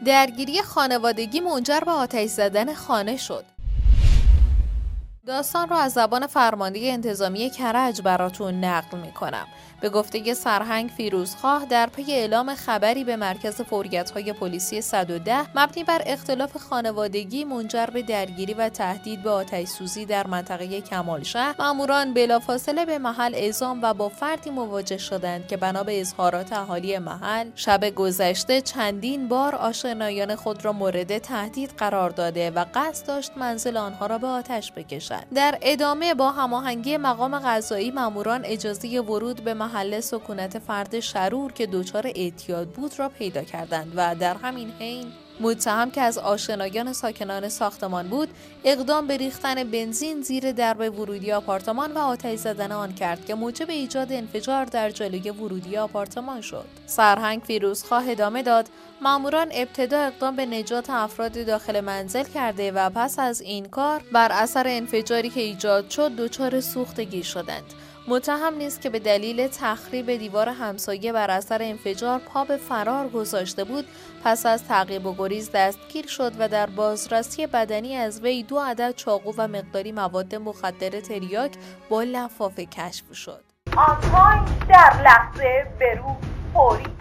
درگیری خانوادگی منجر به آتش زدن خانه شد. داستان را از زبان فرمانده انتظامی کرج براتون نقل میکنم. به گفته سرهنگ فیروزخواه، در پی اعلام خبری به مرکز فوریت‌های پلیسی 110 مبنی بر اختلاف خانوادگی منجر به درگیری و تهدید به آتش‌سوزی در منطقه کمالشهر، ماموران بلافاصله به محل اعزام و با فردی مواجه شدند که بنا به اظهارات اهالی محل شب گذشته چندین بار آشنایان خود را مورد تهدید قرار داده و قصد داشت منزل آنها را به آتش بکشد. در ادامه با هماهنگی مقام قضایی ماموران اجازه ورود به محل سکونت فرد شرور که دچار اعتیاد بود را پیدا کردند و در همین حین متهم که از آشنایان ساکنان ساختمان بود اقدام به ریختن بنزین زیر درب ورودی آپارتمان و آتش زدن آن کرد که موجب ایجاد انفجار در جلوی ورودی آپارتمان شد. سرهنگ فیروزخواه ادامه داد: ماموران ابتدا اقدام به نجات افراد داخل منزل کرده و پس از این کار بر اثر انفجاری که ایجاد شد دچار سوختگی شدند. متهم نیز که به دلیل تخریب دیوار همسایه بر اثر انفجار پا به فرار گذاشته بود، پس از تعقیب و گریز دستگیر شد و در بازرسی بدنی از وی 2 عدد چاقو و مقداری مواد مخدر تریاک با لفافه کشف شد. آنلاین در لحظه، به روز، فوری